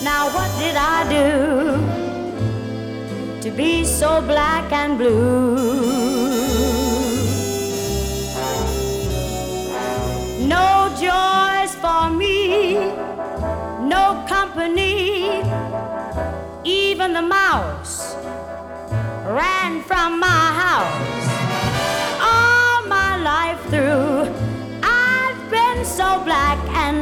Now what did I do to be so black and blue? No joys for me, no company. Even the mouse ran from my house. All my life through, I've been so black and